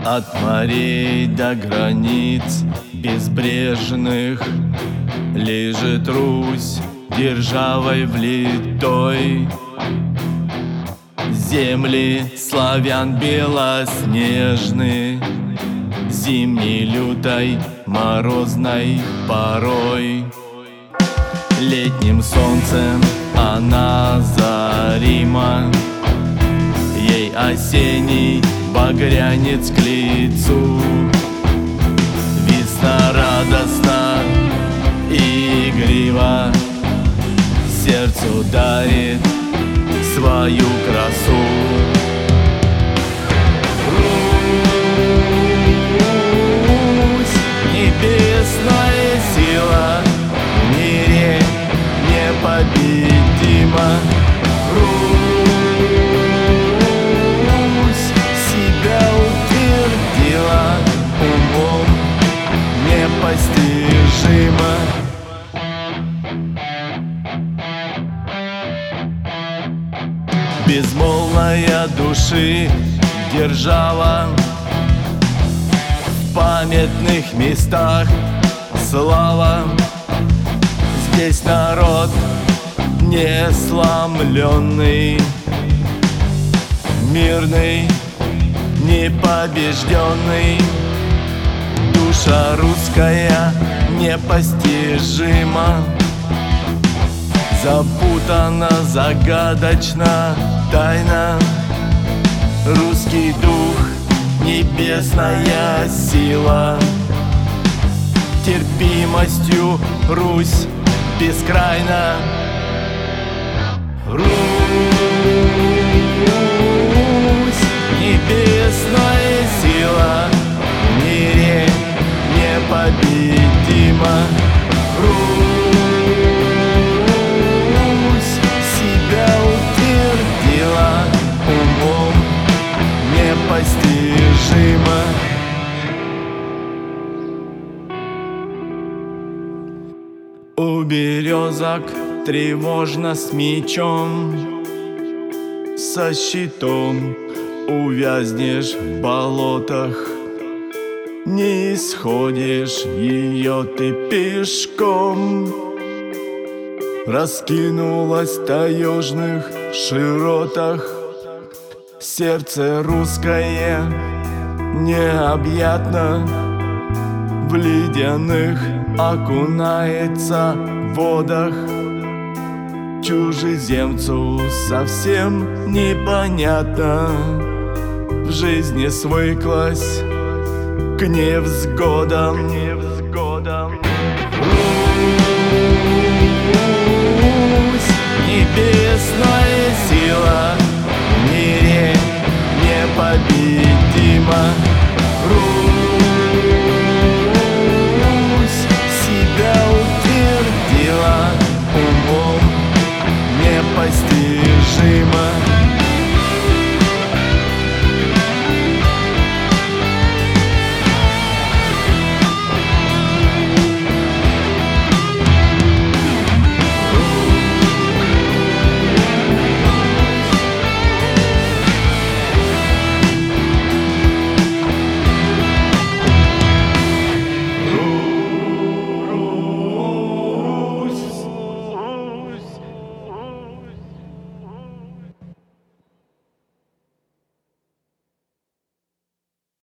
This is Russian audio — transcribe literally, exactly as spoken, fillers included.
От морей до границ безбрежных лежит Русь державой влитой. Земли славян белоснежны зимней лютой морозной порой. Летним солнцем она зарима, ей осенний багрянец к лицу. Весна радостна и игрива сердцу дарит свою красу. Русь, небесная сила, в мире непобедима. Русь себя утвердила, умом непостижима. Безмолвная души держава, в памятных местах слава. Здесь народ несломленный, мирный, непобежденный. Душа русская непостижима, запутана, загадочна, тайна. Русский дух, небесная сила, терпимостью Русь бескрайна. Русь, небесная сила, в мире непобедима. Русь себя утвердила, умом непостижима. У березок тревожно с мечом, со щитом увязнешь в болотах. Не исходишь ее ты пешком, раскинулась в таежных широтах. Сердце русское необъятно, в ледяных окунается в водах. Чужеземцу совсем непонятно, в жизни свыклась к невзгодам.